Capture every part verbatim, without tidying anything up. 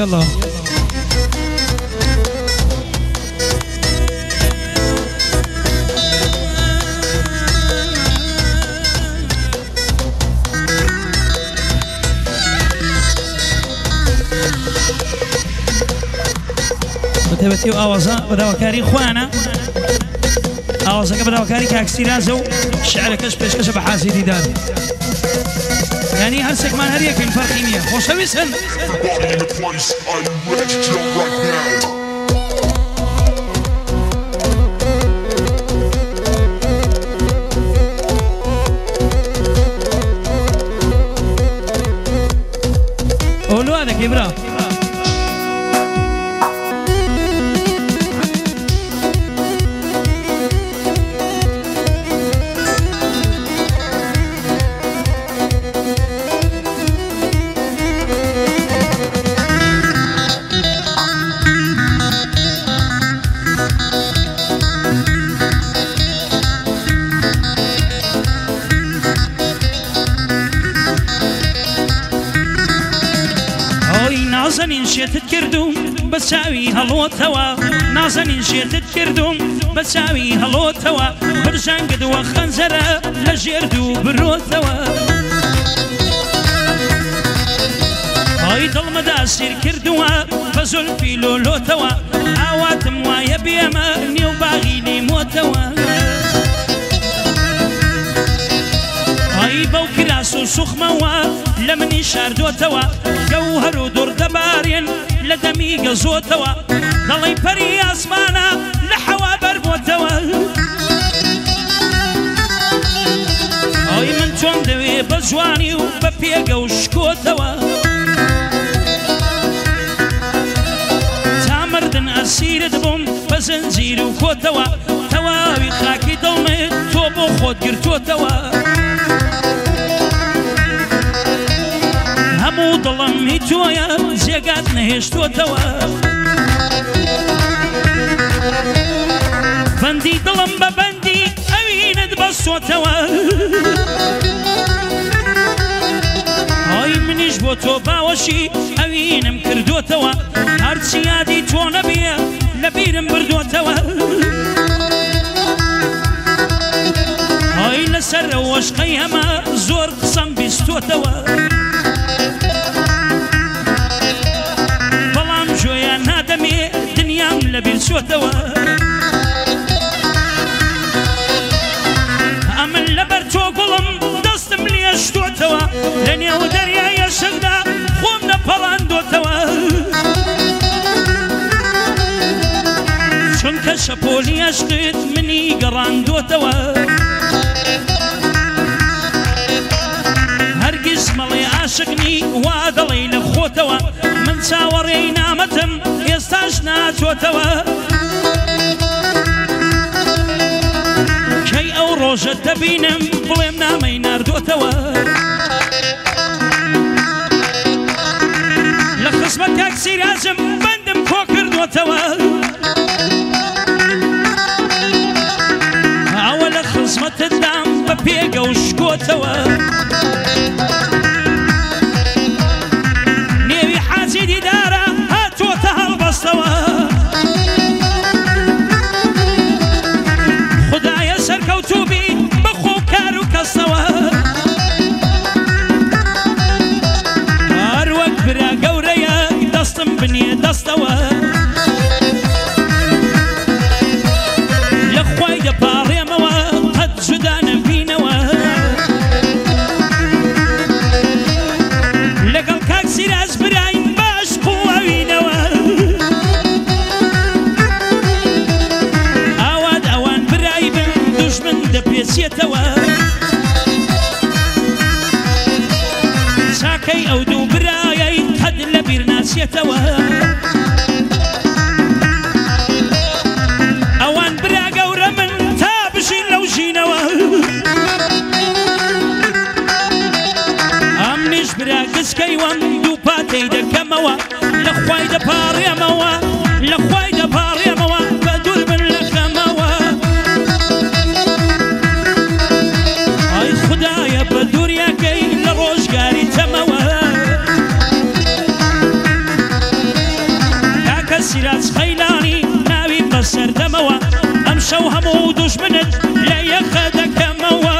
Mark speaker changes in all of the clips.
Speaker 1: يلا بتبتي وآوازا بداوكاري خوانا آوازا بداوكاري كاكسيرازو شعر كش بيش كش بحاسي ديدار يعني هرسك ما هريك من فرقينية خوش ويسن قولوا هذا كبرى نازنين شيتت كردوم بساوي هلو توا نازنين شيتت كردوم بساوي هلو توا برجان قد وخنزرة لجردو برو توا هاي ظلم داسير كردوا فزل في لولو توا عواتم وايا بيما نيو باغيني موتوا هاي بوكراسو سخموا لمني شاردو توا جوهر ودور دبارين لدمي قزو توا ضلي بري اسمانا لحوا بربو توا هاي من تون دوي بجواني وببيقا وشكو توا تامردن اسير دبوم بزنزير وكو توا تواوي خاكي ضلمي توبو خود قرتو توا همو ضلم هيتويا زيقات نهشتو توا بندي ضلم ببندي اوين دبسو توا هاي منيش بو تو باوشي اوين مكردو توا هرسيادي تو نبيا لبيرم بردو توا هاي لسر وشقي هما زور قسم بيستو توا جويا نادمي دنيا لبير سوتوا أمن لبرتو قلم دستم لي اشتوتوا لنيا ودريا يشغدا خومنا بلاندو توا شون كشبولي اشقيت مني قراندو توا هرقز ملي عاشقني وادلي لخوتوا من ساوري نامتم يستاشنا توتوا كي او روجة تبينم بليم نامي ناردو توا لخصمة تاكسي لازم بندم فوكر دو توا اول خصمة الدام ببيقا وشكو توا سيدي دارا هاتو تهل بستوا خدايا سركوتو بي بخو كارو كستوا اروك برا قوريا دستم بني دستوا لخواي دباري موا قد جدان بينوا لقل كاكسي راز براي اواد اوان برايبن دشمن دبيسيتوا ساكي او دو برايي قد لبير ناسيتوا اوان برا قورا من تابشين لو جينوا امنيش برا قسكي وان دو باتي دكموا لخواي دباري موا لخواي دباري موا بدور من لخموا اي خدايا بدور يا كي لروج قاري تموا سەردەمەوە ئەم شەو هەموو دوژمنت لە یەخە دەکەمەوە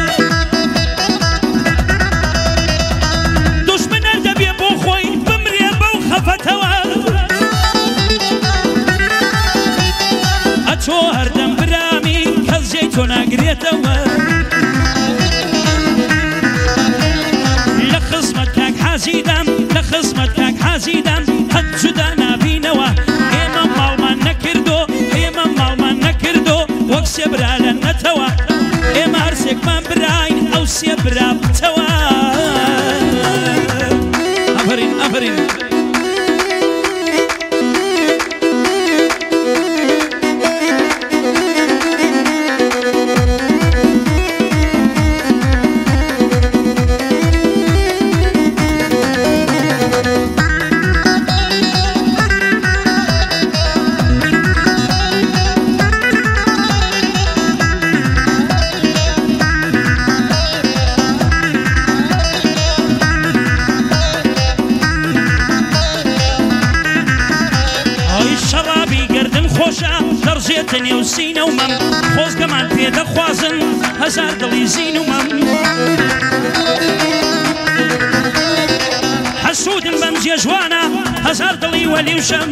Speaker 1: دوژمنە دەبێ بۆ خۆی بمرێ بەو خەفەتەوە ئەچۆ هەردەم برامی کەس جێی تۆ ناگرێتەوە لە خزمەت کاک حەزیدەم لە خزمەت کاک حەزیدەم هەت جودا نابینەوە ئێمە ماڵمان نەکردو ئێمە ماڵمان نەکردو وەک سێ برا لە نەتەوە ئێمە هەرسێکمان براین ئەو سێ برا بتەوە ئەفەرین ئەفەرین دەڕژێتە نێو سینە و مەم خۆزگەمان پێدەخوازن هەزار دڵی زین و مەم حەسوودن بەم جێژوانە هەزار دڵی وەلی و شەم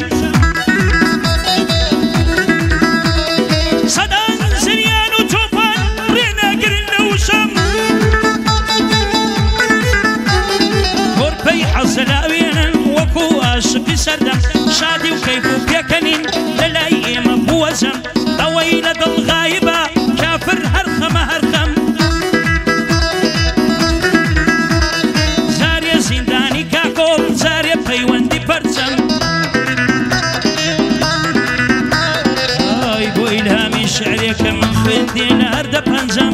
Speaker 1: سەدان زریان و تۆپان ڕێنەگرن لە وشەم گۆرپەی حەزەلاوێنن وەکو عاشقی سەردەم شادی و کەیف و پێکەنین لەلای ئێمە بوەزەم ئەوەی لە دڵ غایبە کافر هەرخەمە هەرخەم زارێ زیندانی کاکۆڵ زارێ پەیوەندی پەرچەم ئای بۆ ئیلهامی شعرێکە من خوێندێ لە هەردە پەنجەم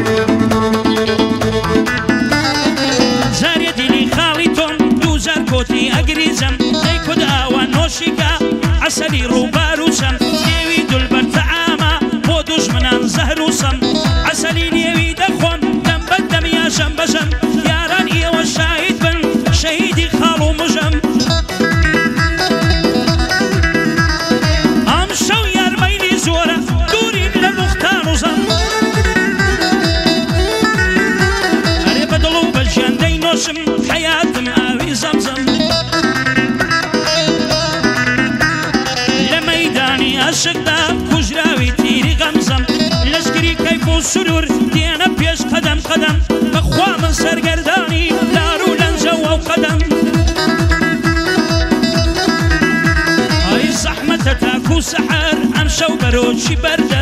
Speaker 1: زارێ دیلی خاڵی تۆم دووزار کۆتی ئەگریزەم دەی کود ئاوە نۆشیکە عسەلی ڕووباروسەم نێوی دولبەر تەعامە بۆ دوژمنان زەهروسەم عسەلی نێوی دەخۆم دەم بە دەمیاشەم بەژەم یاران ئێوە شاهید بن شەهیدی خاڵ و مژەم ئەم شەو یارمەیلی زۆرە دوورین لە موختان و زەم هەرێ بە دڵ و بە ژیان دەینۆشم حەیاتم ئاوی زەمزەم عاشقدا کوژراوی تیری غەمزەم لەشکری کەیف و سرور دێنە پێش قەدەم قەدەم بەخوا من سەرگەردانی لار و لەنجەوە و قەدەم ئای زەحمەتە تاکو سەحەر ئەم شەو بەرۆچی بەردە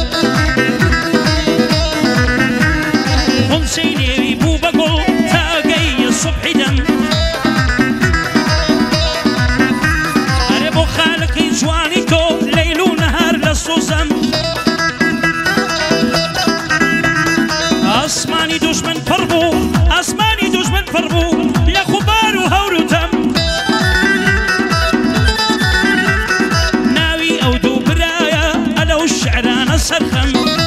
Speaker 1: خونچەی نێوی بوو بە گوڵ تاگەی سوبحی دەم ئەرێ بۆ خالقی جوانی تۆ سوزم ئاسمانی دوژمن پڕ بوو ئاسمانی دوژمن پڕ بوو لە خوبار و هەور و تەم ناوی ئەو دوو برایە ئەلەو شعرانە سەرخەم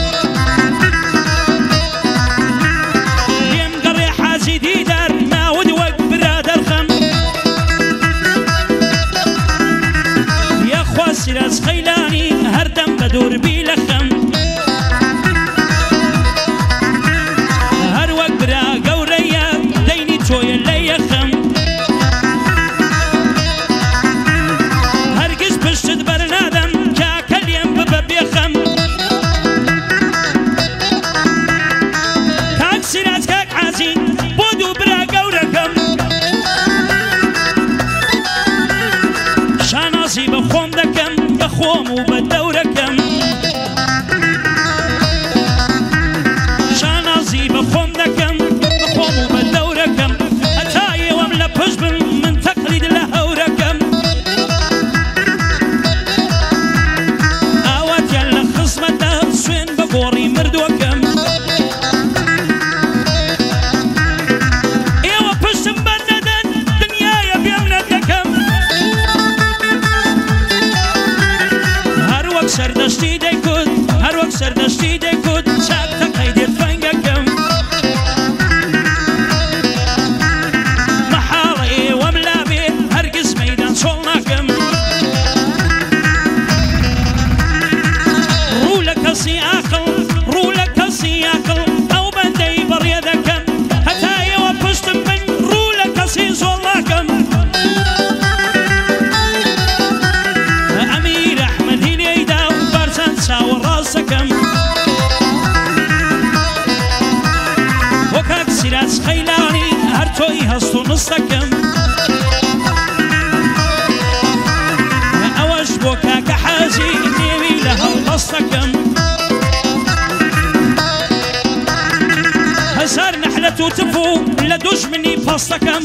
Speaker 1: لێم گەڕێ حاجی دیدار ناود وەک برادەرخەم یاخوا سیراز خەیلانی هەردەم بە دووربی لە خەم هەر وەک برا گەورەیە دەینی تۆیە لە یەخەم هەرگیز پشتت بەرنادەم کاکە لێم ببە بێخەم کاک سیراج کاک حاجی بۆ دوو برا گەورەکەم شانازی بە خۆم دەکەم بە خۆم و بە دەورەکەم شانازی بە خۆم دەکەم بە خۆم و بە دەورەکەم هەتا ئێوەم لە پشت بن من تەقلید لە هەورەکەم ئاواتیان لە خزمەتە سوێن بە گۆڕی مردووەکەم ئێوە پشتم بەر نەدەن دنیایە بێم نەدەکەم هەر وەک سەردەشتی دەیکوت هەر وەک سەردەشتی دەیکوت چاک تەقەی دێت فەنگەکەم مەحاڵە ئێوەم لابێ هەرگیز مەیدان چۆڵ ناکەم هەڵدەستەکەم ئەوەش بۆ کاکە حەزی نێوی لە هەڵدەستەکەم هەزار نەحلەت و تف و لە دوژمنی پەستەکەم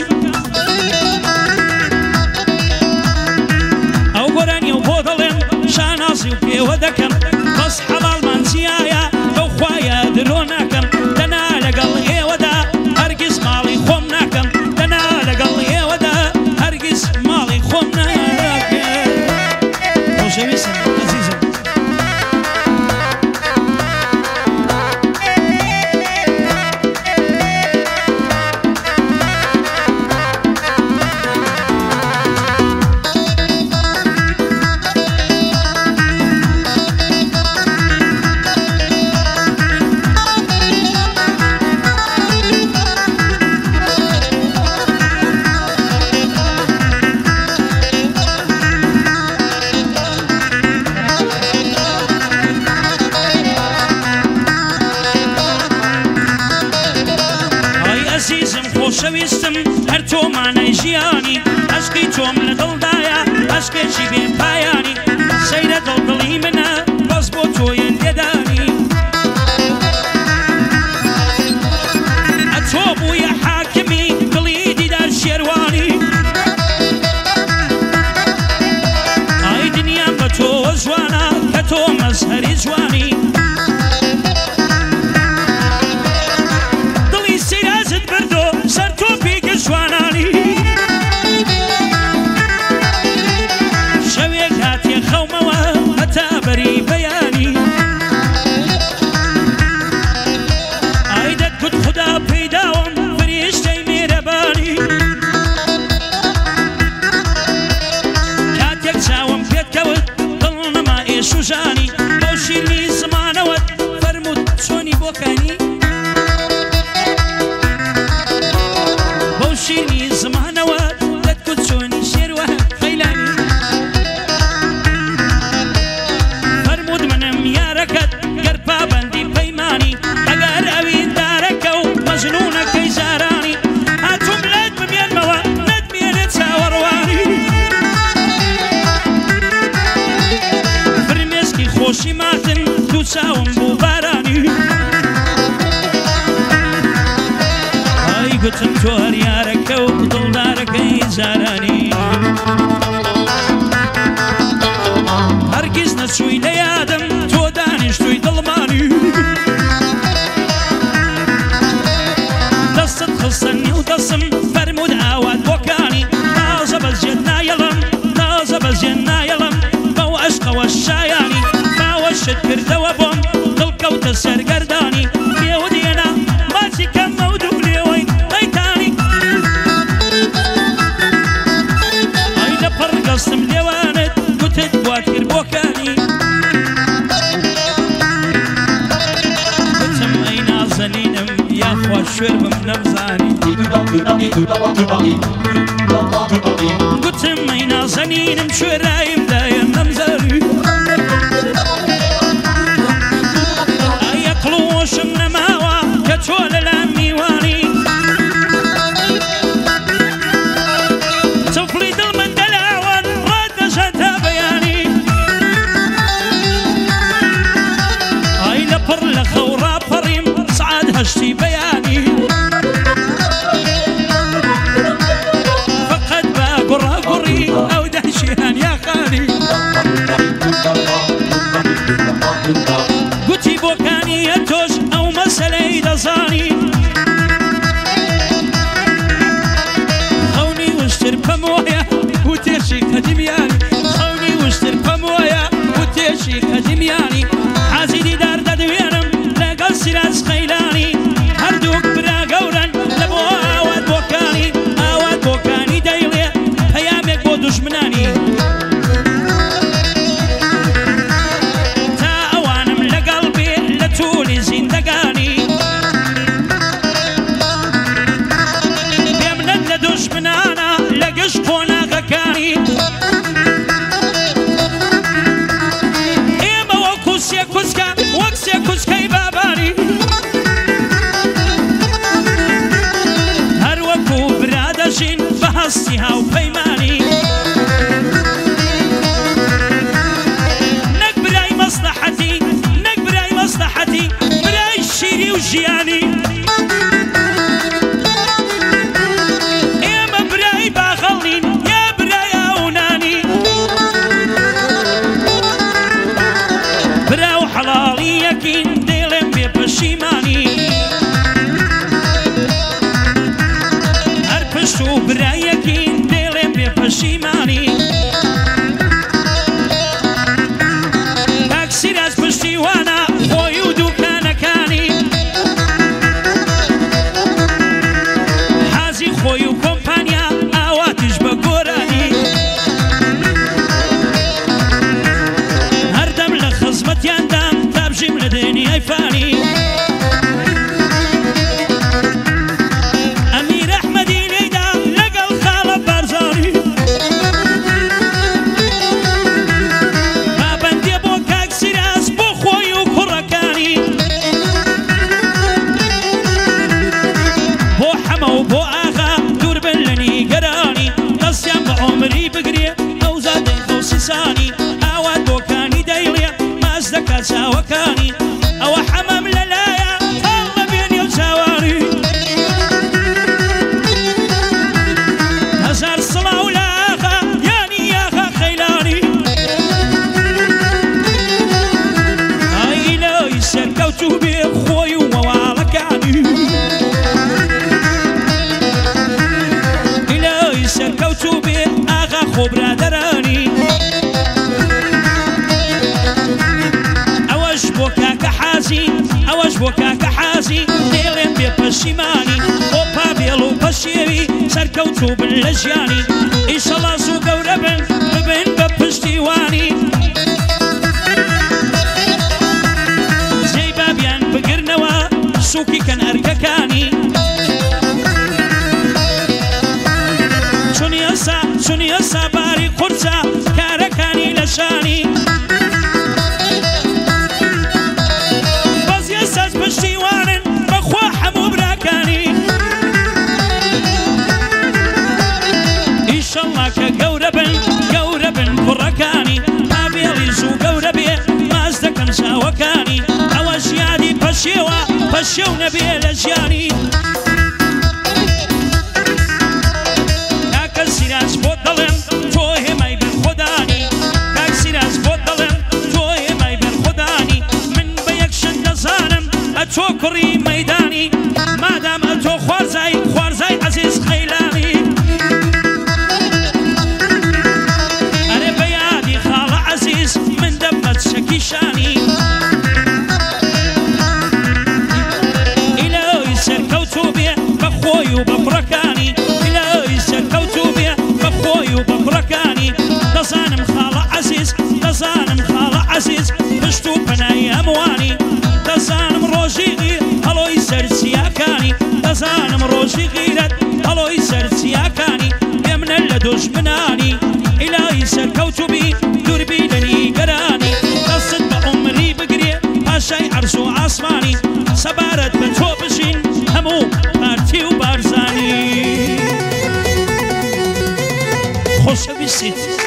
Speaker 1: ئەو گۆرانی و بۆ دەڵێم شانازی و پێوە دەکەم بەس حەڵاڵمان چیایە بەو خوایە درۆ ناکەم دەنا لەگەڵ ئێوەدا هەرگیز ماڵی خۆم ناکەم دەنا لەگەڵ ئێوەدا هەرگیز ماڵی خۆم ناکەم خۆشەویستم عەزیزم خۆشەویستم هەر تۆمانەی ژیانی عەشقی تۆم لە دڵدایە عەشقێکی بێ پایانی سەیرە دڵدڵی منە بەس بۆ تۆیە لێدانی ئەتۆ بوویە حاکمی دڵی دیدار شێروانی ئای دنیام بە تۆ جوانە کە تۆ مەزهەری جوانی شوژانی بەو شیرنی زمانەوەت فەرموود چۆنی بۆکانی بەو شیرنی زمانەوەت دەتگوت چۆنی شێروە خەیلانی فەرموود منم یارەکەت گەر پابەندی پەیمانی ئەگەر ئەوین دارەکە و مەژنوونەکەی زارانی هاتووم لێت بمێنمەوە نەتمێنێت چاوەڕوانی خۆشی ماتن دوو چاوم بوو بارانی ئای گوتم تۆ هەر یارەکە و دڵدارەکەی زارانی هەرگیز نەچووی لە یادم تۆ دانیشتووی دڵمانی دەستت خستە نیو دەسم فەرموود ئاوات بۆکانی نازە بەزێت نایەڵم نازە بەزێت نایەڵم بەو عەشقەوە شایانی شت کردەوە بۆم دڵکەوتە سەرگەردانی پێوە دێنا ماچی کەم مەودوو لێوەی قەیتانی ئەی لە پڕ گەستم لێوانت گوتت بوات کرد بۆکانی گوتم ئەی نازەنینم یاخوا شوێر بم نەمزانی گوتم ئەی نازەنینم شوێرایم دایە نەمزانی قڵۆشم نەماوە کە تۆ لەلام میوانی چەوفڵی دڵ من دەلاوان ڕادەژات تا بەیانی ئای لە پڕ لە خەو ڕاپەڕیم سعاد هەشتی بەیانی فەقەت بە گوڕاگوڕی ئەو دەهشیان یاقانی گوتی بۆکانی تۆش ئەو مەسەلەی دەزانی خەونی وشتر پەمۆیە و تێشی قەدیمیانی خەونی وشتر پەمۆیە و تێشی قەدیمیانی حەزی دیدار دەدوێنم لەگەڵ سیراج قەیلانی هەردووک برا گەورن لە بۆ ئاوات بۆکانی ئاوات بۆکانی دەیڵێ پەیامێک بۆ دوژمنانی تولی زیندگانی بێمنەت لە دوژمنانە لە گشت قۆناغەکانی ئێمە وەکو سێ کوچکە وەک سێ کوچکەی بابانی هەر وەکو برادەژین هاو پەیمانی نەک برای مەسلحەتی نەک برای مەسلحەتی برای شیری و ژیانی ئێمە برای باخەڵین یا برای ئاونانی برا و حەڵاڵی یەکین دێڵێم بێ پەشیمانی هەر پشت و برا یەکین دێڵێم بێ پەشیمانی کاکسیراز پشتیوانە خۆی و دووکانەکانی حازی خۆی و کۆمپانیا ئاواتیش بە گۆرانی هەردەم لە خزمەتیاندام تا بژیم لە دنیای فانی ئەمیر ئەحمەدی لێیدا لەگەڵ خاڵە بارزانی پابەندیە بۆ کاکسیراز بۆ خۆی و کوڕەکانی بۆ حەمە و بۆ ئاغا دوور بن لە نیگەرانی دەستیان بە عۆمری بگرێ ئەو زادەی خۆسیسانی ئاوات بۆکانی دەیڵێ ماز دەکات چاوەکانی ئەوە حەمەم لەلایە هەڵ لە بێنێ و چاوانی هەزار سڵاو لە ئاغا یانی ئاغا خەیلانی ئای لای سەرکەوتوو بێ خۆی و مەواڵەکانی ئیلای سەرکەوتوو بێ ئاغا خۆ برادەرانی ئەوەش بۆ کاکە حازی ئەوەش بۆ کاکە حازی دێڵێم بێ پەشیمانی بۆ پابێڵ و پەشێوی سەرکەوتوو بن لە ژیانی ئیشەڵا زوو گەورە بن ببن بە پشتیوانی جێی بابیان بگرنەوە سووکی کەن ئەرکەکانی چونی ئەسا چونی ئەسا باری قورچە کارەکانی لە شانی بەزی ئەساس پشتیوانن بەخوا هەموو براکانی ئیشەڵڵا کە گەورە بن گەورە بن کوڕەکانی پابێڵی زوو گەورە بێ ماز دەکەن چاوەکانی ئەوەش یادی پەشێوە پەشێو نەبێ لە ژیانی کاکسیراز بۆ دەڵێم تۆ هێمای بەر خۆدانی کاکسیراز بۆ دەڵێم تۆ هێمای بەر خۆدانی من بە یەک شت دەزانم ئەتۆ کوڕی مەیدانی مادام ئەتۆ خوارزای خوارزای عەزیز خەیلانی ئەرێ بە یادی خاڵە عەزیز من دەبمەت شەکی شانی ئیلۆی سەرکەوتوو بێ بە خۆی و بە کوڕەکانی ئیلۆی سەرکەوتوو بێ بە خۆی و بە کوڕەکانی دەزانم خاڵە عەزیز دەزانم خاڵە عەزیز پشت و پەنای هەمووانی دەزانم ڕۆژی غیر هەڵۆی سەرچیاکانی دەزانم ڕۆژی غیرەت هەڵۆی سەرچیاکانی پێمنە لە دۆژمنانی ئیلای سەرکەوتوو بی دووربی لە نیگەرانی دەستت بە عومری بگرێ پاشای عەرز و ئاسمانی سەبارەت بە تۆ بژین هەموو پارتی و بارزانی خۆشەویستیت